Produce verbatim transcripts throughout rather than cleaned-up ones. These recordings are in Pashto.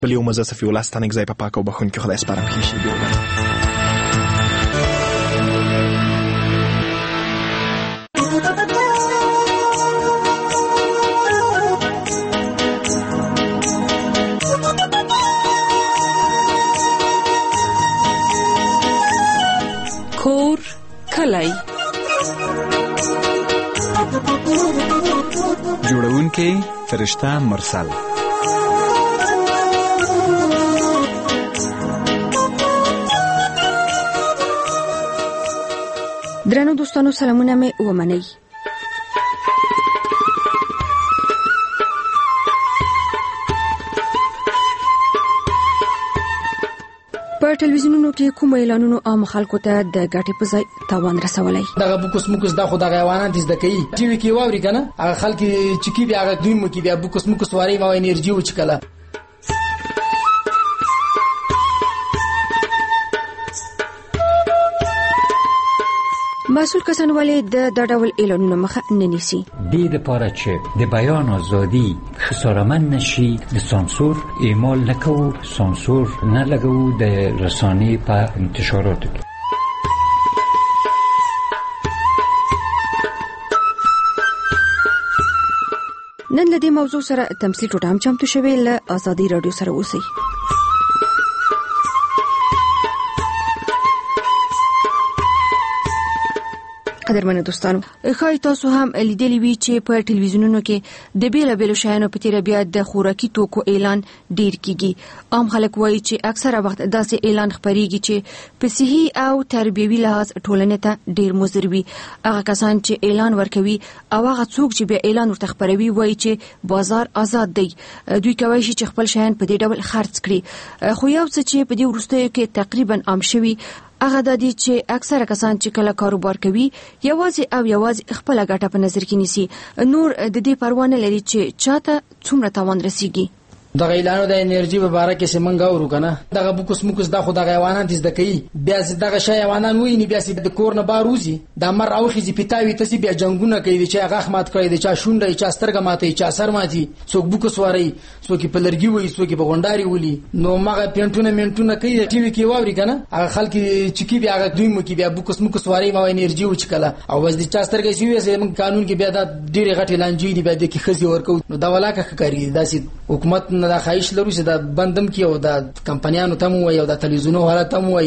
بل یو مزه صفي الله ستانک ځای په پاک او بخون کې خدای سپاره پکې شي دی. کور کلی جوړونکی فرشته مرسل. درنو دوستانو سلامونه مې ومنئ. په ټلویزیونونو کې کوم اعلانونو عام خلکو ته د ګټې په ځای تاوان رسولای؟ دغه بوکس موکس دا خو دغه حیوانات دي کوي ټي وي کې واوري کنه هغه خلک چې کی بیا هغه دوی مو کې بیا بوکس موکس واري ما انرژي وچکله. مسؤل کسان ولې د دا ډول اعلانونو مخه نه نیسي؟ دې لپاره چې د بیان ازادي خسارمن نشي د سانسور اعمال نکوو، سانسور نه لګوو د رسانې په انتشاراتو کې. نن له دې موضوع سره تمثيل ټوټه هم چمتو شوی له آزادي رادیو سره اوسئ. قدرمنو دوستانو، خای تاسو هم لیدلی وی چې په ټلویزیونونو کې د بیل بیل شایانو په تیر بیا د خوراکي توکو اعلان ډیر کیږي. عام خلک وایي چې اکثره وخت داسې اعلان خبريږي چې په صحي او تربیوي لحاظ ټولنې ته ډیر مضر وي. هغه کسان چې اعلان ورکوي او هغه څوک چې بیا اعلان ورته خبروي وایي چې بازار آزاد دی، دوی کوي چې خپل شایان په دې ډول خرڅ کړي. خو یو څه چې په دې وروستیو کې تقریبا عام شوی هغه د دې چې اکثره کسان چې کله کاروبار کوي یوازې او یوازې خپل ګټه په نظر کې نیسي، نور د دې پروا نه لري چې چاته څومره تاوان رسیږي. دغه اعلانو د انرژي په اړه کې سیمنګ اورو کنه دغه بوکس موکس دا خو دغه حیوانات دي کوي بیا دغه شی حیوانات وای نه بیا سي د کور نه باروزي د مر او خزي پیتاوي تاسو بیا جنگونه کوي چې هغه خمات کوي د چا شونډه چا سترګه ماته چا سر ماتي څوک بوکس واري څوک په لرګي وای څوک په غونډاري ولي نو مغه پینټونه منټونه کوي ټي وي کې واوري کنه هغه خلک چې کی بیا هغه دوی مو کې بیا بوکس موکس واري ما انرژي وچکله او بس د چا سترګه سی وي زمون قانون کې بیا د ډیره غټي لانجې دی بیا د کې خزي ورکو نو دا ولاکه کوي داسې حکومت نه د خایش لري دا بندم کې او د کمپنیانو ته مو او د تلویزیونو حالت ته مو وای.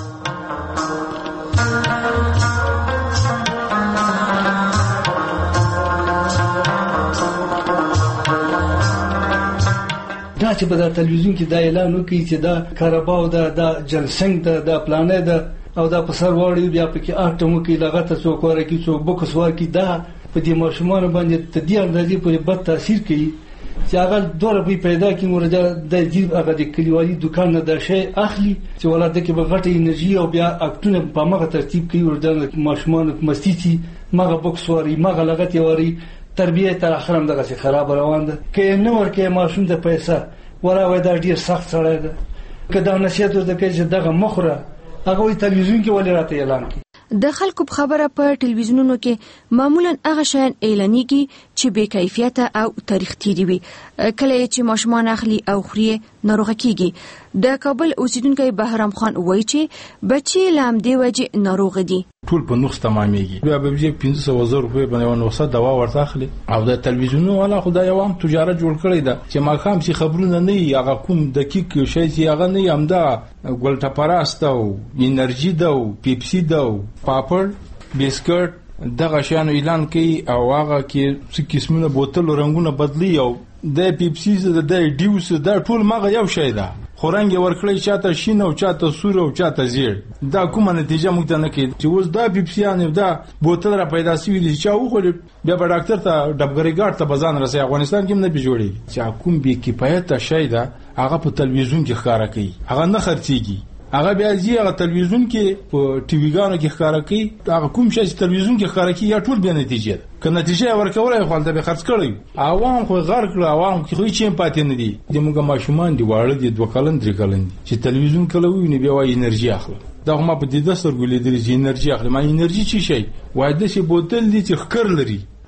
دا چې په د تلویزیون کې دا اعلان وکړي چې دا کارباو دا د جنسنګ دا د پلانې دا او دا په سر وړي بیا په کې اټمو کې لغته څوک ورکی څوک بوکس ورکی دا په دې ماشومان باندې تدې اندازې په بد تاثیر کوي چې هغه دوه روپۍ پیدا کړي ورته د جیب هغه د کلیوالي دکان نه د شی اخلي چې ولادت کې به غټه انرژي او بیا اکټونه په مغه ترتیب کوي ورته ماشومان مستيتي مغه بوکس واري مغه لغت واري تربیه تر اخر هم دغه خراب روان ده کې نو ورکه ماشوم د پیسې ورا وای دا ډیر سخت سره ده کدا نشیت ورته کې چې دغه مخره هغه تلویزیون کې ولې راته اعلان کوي. د خلکو په خبره په ټلویزیونونو کې معمولا هغه شیان اعلانېږي چې بې کیفیته او تاریخ تیری وي. کله چې ماشومان اخلي او خوري ناروغه کیږي. د کابل اوسیدونکو بهرام خان وایي چې بچي لام دی وجه ناروغ دي. ټول په نقص تمامېږي. بیا به یې پنځه سوه زره روپۍ باندې نوسه دوا ورته اخلي او د تلویزیونونو والا خدای یو هم تجارت جوړ کړی ده چې ماخام سي خبرونه نه یي هغه کوم دقیق شی چې هغه نه یم دا ګلټه پراست او انرژي ده او پیپسي ده او پاپړ بسکټ دغه شان اعلان کوي او هغه کې څه قسمونه بوتل رنگونه بدلی او د پیپسي د ډیوس دا ټول ماغه یو شی ده خورنګ ورکړی چاته شین او چاته سور او چاته زیړ دا کومه نتیجه موږ ته نه کوي چې اوس دا پیپسیان دا بوتل را پیدا شوی دي چې او خو بیا به ډاکټر ته ډبګری ګارد ته بزان رسي افغانستان کې نه به جوړي چې کوم به کفایت شي دا هغه په تلویزیون کې ښکارا کوي هغه نه خرڅيږي هغه بیا ځي هغه تلویزیون کې په ټي وی ګانو کې ښکارا کوي هغه کوم شي چې تلویزیون کې ښکارا کوي یا ټول به نتیجه که نتیجه ورکولای خو د به خرڅ کړی عوام خو غر کړ عوام خو هیڅ پاتې نه دي د موږ ماشومان دی واړه دي دوه کلن درې کلن چې تلویزیون کله ویني بیا وایي انرژي اخلي دا هم په دې دستور ګولې درې انرژي اخلي ما انرژي چی شي وای د شي بوتل دي چې خکر لري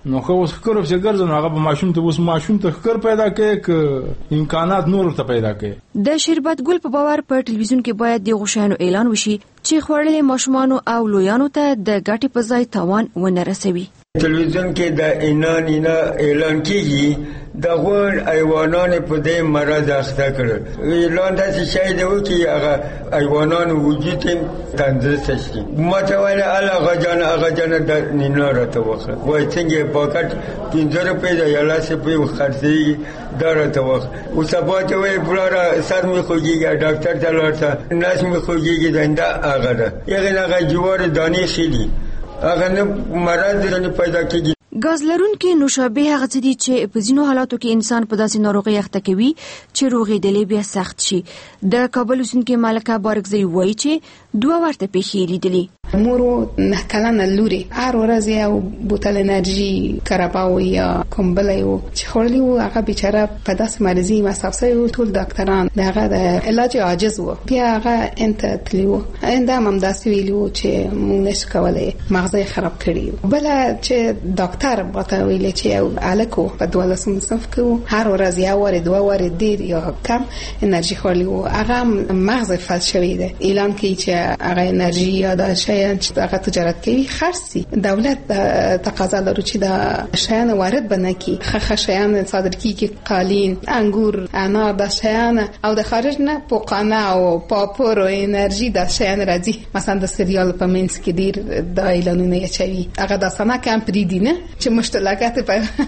نو خو اوس کور په ګرځنو هغه به ماشوم ته اوس ماشوم ته کار پیدا کوي ک امکانات نور ته پیدا کوي. د شربت ګل په باور په ټلویزیون کې باید د غوښانو اعلان وشي چې خوړلې ماشومان او لویانو ته د ګټې په ځای تاوان ونه رسوي. تلویزیون کې د اعلان نه اعلان کیږي د غوړ ایوانانو په دې مرض اخته کړ. اعلان داسې شی دی چې هغه ایوانانو وجود تندرست شي. ماته وایي هغه جان هغه جان د نینا راته وخه وای څنګه پاکټ پنځه روپۍ د یالاس په خرڅي درته وخه او سبا ته وایي بلاره سر می خوږیږي ډاکټر ته لاړ ناس می خوږیږي دنده هغه ده یغه هغه جوار دانی خېلی هغه نه مرض نه پیدا کیږي. غاز لرونکي نوشابه هغه څه دي چې په ځینو حالاتو کې انسان په داسې ناروغي اخته کوي چې روغېدلې بیا سخت شي. د کابل اوسېدونکې مالکه بارکزی وایي چې دوه ورته پیښې لیدلې. مورو نه کلنه لوري هر ورځ یو بوتل انرژي کاراباو یا کومبل یو چې خورلی وو هغه بیچاره په داسې مرضی مسافسه یو ټول ډاکټران دغه د علاج عاجز وو. بیا هغه انت تلیو انده هم داسې ویلو چې موږ نشو کولای مغز خراب کړی. بل چې ډاکټر باته ویل چې یو الکو په دولسم صنف کې هر ورځ یو ور دوه ور ډیر یا کم انرژي خورلی وو هغه مغز فلج شوی دی. اعلان کوي چې هغه انرژي یا د شیان چې هغه تجارت کوي خرڅي. دولت تقاضا لري چې د شیان وارد بنکي خخ شیان صادر کیږي قالین انګور انار د شیان او د خارج نه پوقانه او پاپور او انرژي د شیان راځي. مثلا د سریال په منځ کې ډیر د اعلانونه یچوي هغه د سنا کمپ دی نه چې مشتلکات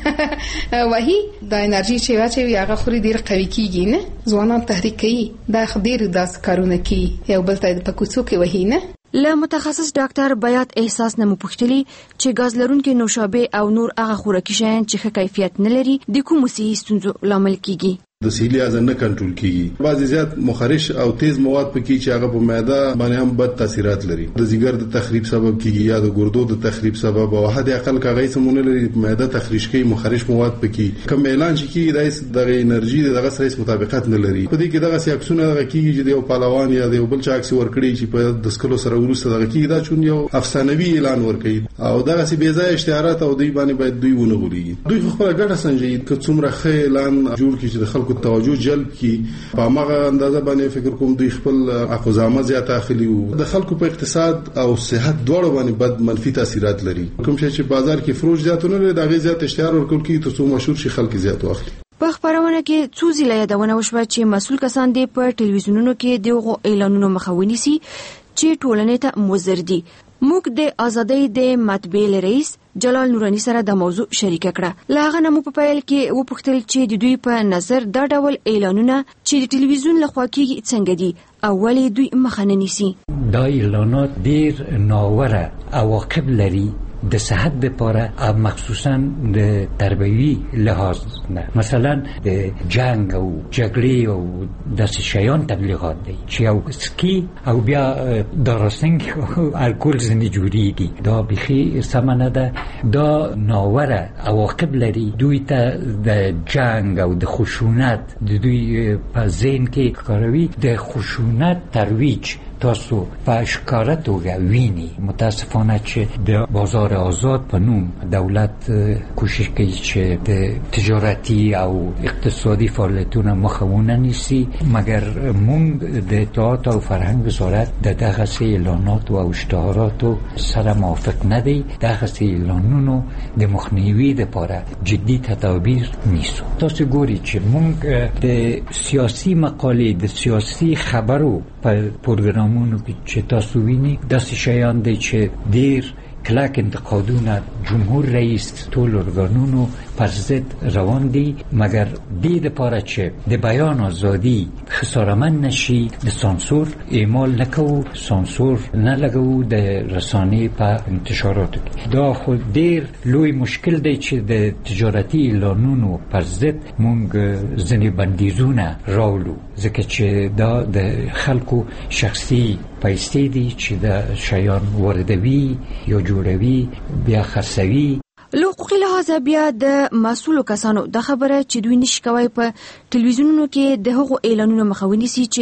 په وਹੀ د انرژي چې واچوي هغه خوري ډیر قوي کیږي نه ځوانان تحریک کوي د خدیر داس کارونه کوي یو بل ته په کوڅو کې وਹੀ نه. له متخصص ډاکټر بیات احساس نه مو پوښتلي چې غاز لرونکي نوشابه او نور هغه خوراکي شیان چې ښه کیفیت نه لري د کومو صحي ستونزو لامل کیږي. د سیلی ازن نه کنټرول کیږي. بعضی زیات مخرش او تیز مواد پکې چې هغه په معده باندې هم بد تاثیرات لري. د ځګر د تخریب سبب کیږي یا د ګردو د تخریب سبب او حد اقل کاغی سمونه لري معده تخریش کوي مخرش مواد پکې کوم اعلان شي کیږي د انرژي دغه سره مطابقت نه لري. په دې کې دغه سیاکسونه دغه کیږي چې د پهلوان یا د بل چا عکس ورکړي چې په د سکلو سره ورسته دغه کیږي دا چون یو افسانوي اعلان ورکړي او دغه سي بے ځای اشتهارات او دوی باندې باید دوی ونه غوري. دوی خپل ګټه سنجي که څومره ښه اعلان جوړ کړي چې د خلکو توجه جلب کی په هغه اندازه باندې فکر کوم دوی خپل اخوزامه زیات اخلي او د خلکو په اقتصاد او صحت دواړو باندې بد منفي تاثیرات لري. کوم شي چې بازار کې فروش زیاتونه لري دا غي زیات اشتهار ورکول کی ته څو مشهور شي خلک زیات واخلي. په خبرونه کې څو ځله یادونه وشوه چې مسؤل کسان دي په ټلویزیونونو کې دغه اعلانونو مخاوني سي چې ټولنې ته مضر دي. موږ د ازادۍ د مطبعې رئیس جلال نورانی سره د موضوع شریک کړه. لاغه نمو په پیل کې و پوښتل چې د دوی په نظر دا ډول اعلانونه چې د ټلویزیون لخوا کیږي څنګه دي او ولې دوی مخه نه نیسي. دا اعلانات ډیر ناوړه عواقب لري د صحت لپاره او مخصوصا د تربیوي لحاظ نه. مثلا د جنگ او جګړې او د شیان تبلیغات دي چې یو سکی او بیا درسنګ الکول زنی جوړیږي دا بخي سمنه ده. دا ناوړه عواقب لري. دوی ته د جنگ او د خشونت د دوی په ذهن کې کاروي د خشونت ترویج تاسو په ښکاره توګه ویني. متاسفانه چې د بازار آزاد په نوم دولت کوشش کوي چې د تجارتي او اقتصادي فعالیتونو مخه ونه نیسي مګر موږ د اطلاعات او فرهنګ وزارت د دغه اعلانات او اشتهاراتو سره موافق نه دي. دغه اعلانونو د مخنیوي لپاره جدي تدابیر نیسو. تاسو ګورئ چې موږ د سیاسي مقالې د سیاسي خبرو په پروګرامونو کې چې تاسو وینئ داسې شیان دي چې ډیر کلک انتقادونه جمهور رئیس ټول ارګانونو پر ضد روان دي مګر دې لپاره چې د بیان ازادي خسارمن نشي د سانسور اعمال نکوو سانسور نه لګوو د رسانې په انتشاراتو کې. دا خو ډیر لوی مشکل دی چې د تجارتي اعلانونو پر ضد مونږ ځینې بندیزونه راوړو ځکه چې دا د خلکو شخصي پیسې دي چې د شیان واردوي یا جوړوي بیا خرڅوي. له حقوقي لحاظه بیا د مسؤلو کسانو د خبره چې دوی نشي کوي په ټلویزیونونو کې د هغو اعلانونو مخاوني سي چې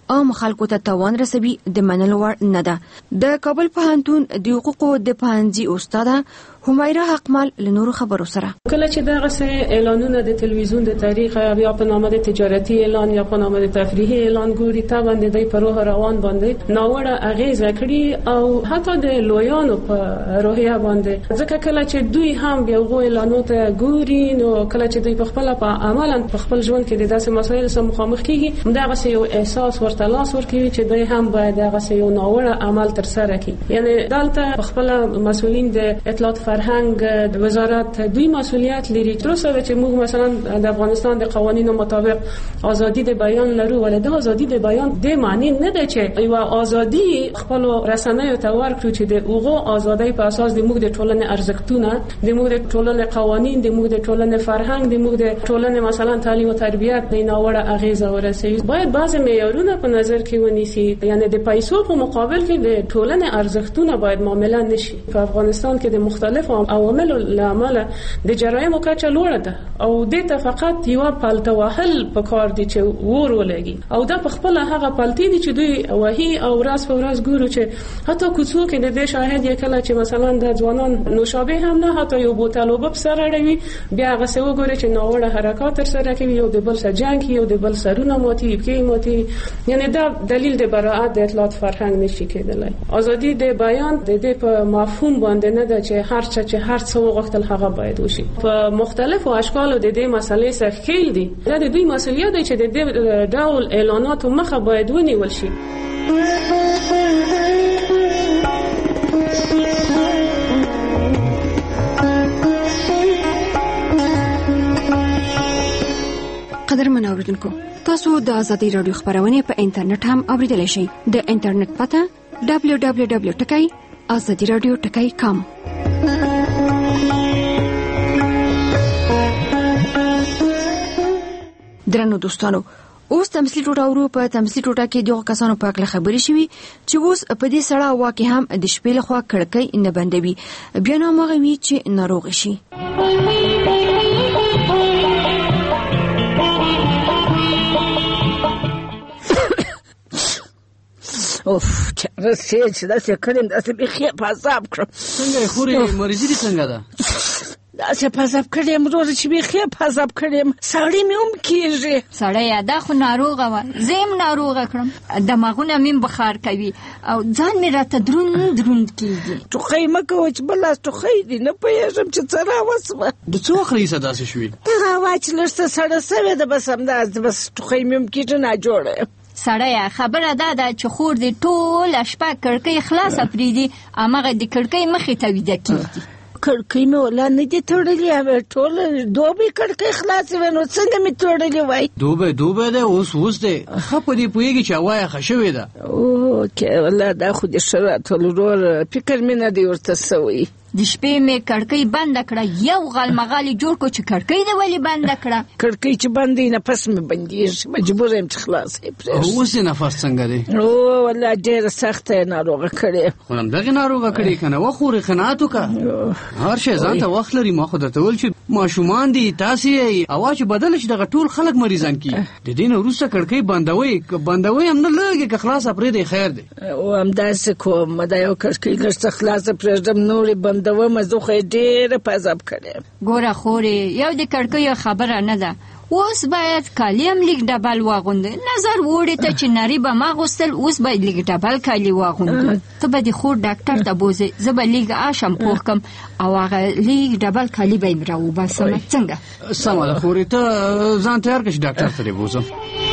عام خلکو ته توان رسوي د منلو وړ نه ده. د کابل پوهنتون د حقوقو د پوهنځي استاده همیرا حقمل له نورو خبرو سره کله چې دغه څه اعلانونه د تلویزیون د تاریخ یا په نامه د تجارتي اعلان یا په نامه د تفریحي اعلان ګوري تا باندې د پروه روان باندې ناوړه اغیزه کړي او حتی د لویانو په روحیه باندې ځکه کله چې دوی هم بیا غو اعلانو ته ګوري نو کله چې دوی په خپل په عملاً په خپل ژوند کې د داسې مسایلو سره مخامخ کیږي دغه څه یو احساس ورته لاس ورکوي چې دوی هم باید دغه څه یو ناوړه عمل تر سره کړي. یعنی دلته په خپل مسؤلین د اطلاعات فرهنګ د وزارت دوی مسؤلیت لري تر څو چې موږ مثلا د افغانستان د قوانینو مطابق ازادي د بیان لرو ولې د ازادي د بیان د معنی نه ده چې یو ازادي خپل رسنیو ته ورکړو چې د اوغو ازادي په اساس د موږ د ټولنې ارزښتونه د موږ د ټولنې قوانین د موږ د ټولنې فرهنګ د موږ د ټولنې مثلا تعلیم او تربیت د ناوړه اغیزه ورسوي. باید بعض معیارونه په نظر کې ونیسي یعنی د پیسو په مقابل کې د ټولنې ارزښتونه باید معامله نشي. په افغانستان کې د مختلفو عوامل لامل د جرایم کچه لوړه ده او د ته فقط یو پالته وهل په کار دي چې ور ولګي او دا په خپل هغه پالتي دي چې دوی وਹੀ او راس په راس ګورو چې حتی کوڅو کې د دې شاهد یې کله چې مثلا د ځوانان نوشابه هم نه حتی یو بوتل وب سره اړوي بیا هغه څه وګوري چې ناوړه حرکات تر سره کوي یو د بل سره جنگ یو د بل سرونه موتی کې موتی یعنی دا دلیل د براءت د اطلاعات فرهنګ نشي کېدلای. ازادي د بیان د دې په مفهوم باندې نه ده چې هر څه چې هر څه وغوښتل هغه باید وشي. په مختلفو اشکالو د دې مسلې سره خېل دي دا د دوی مسؤلیت دی چې د دې ډول اعلاناتو مخه باید ونیول شي. قدرمن اوریدونکو تاسو د ازادي رادیو خبرونه په انټرنیټ هم اوریدلای شئ. د انټرنیټ پته دبلیو دبلیو دبلیو ټکی ازادي رادیو ټکی کام. درنو دوستانو اوس تمثيل ټوټه ورو په تمثيل ټوټه کې دغه کسانو په اړه خبرې شوي چې اوس په دې سړه واقع هم د شپې له خوا کړکۍ نه بندوي بیا نو مغوي چې ناروغ شي. اوف رسې چې داسې کړم داسې بخې په عذاب کړم. څنګه خوري مریضي دي څنګه ده؟ داسې په عذاب کړم ورور چې بخې په عذاب کړم سړی مې هم کېږي. سړی دا خو ناروغه وه زه هم ناروغه کړم دماغونه مې بخار کوي او ځان مې راته دروند دروند کېږي. ټوخی مه کوه چې بل لاس ټوخی دي نه پوهېږم چې څه راوسوه. د څه وخت راهیسې داسې شوي؟ هغه هوا چې لږ څه سړه سوې ده بس همداسې بس ټوخی مې هم کېږي ناجوړه یم. سړی خبره دا ده چې خور دې ټوله شپه کړکۍ خلاصه پرېږدي هماغه د کړکۍ مخې ته ویده کېږي. کړکۍ مې ولا نه دي تړلې ټوله دوبۍ کړکۍ خلاصې وې نو څنګه مې تړلې وای؟ دوبۍ دوبۍ ده اوس اوس دی ښه په دې پوهېږي چې هوا یخه شوې ده. اوکې والله دا خو دې ښه راته ورور فکر مې نه دی ورته سوی. د شپې مې کړکۍ بنده کړه یو غالمغالي جوړ کو چې کړکۍ دې ولې بنده کړه؟ کړکۍ چې بندې نفس مې بندېږي مجبور یم چې خلاص یې پرېږدم. اوس یې نفس څنګه دی؟ او والله ډېره سخته یې ناروغه کړې. خو همدغې ناروغه کړې که نه وخورې قناعت وکړه هر شی ځان ته وخت لري. ما خو درته ویل چې ماشومان دي تاسې یې هوا چې بدله شي دغه ټول خلک مریضان کېږي. د دې نه وروسته کړکۍ بندوئ که بندوئ هم نه لږې که خلاصه پرېږدئ خیر دی. او همداسې کوم دا یو کړکۍ لږ څه خلاصه پرېږدم نورې بندوم زه خو یې ډېره په عذاب کړې. ګوره خورې یو د کړکیو خبره نه ده اوس باید کالي هم لږ ډبل واغوندې نظر وړې ته چې نري به ما غوستل اوس باید لږ ډبل کالي واغوندې. ته به د خور ډاکټر ته بوځې زه به لږ آشم پوښ کم او هغه لږ ډبل کالي به یې راوباسم څنګه؟ سمه ده خورې ته ځان تیار کړه چې ډاکټر ته دې بوځم.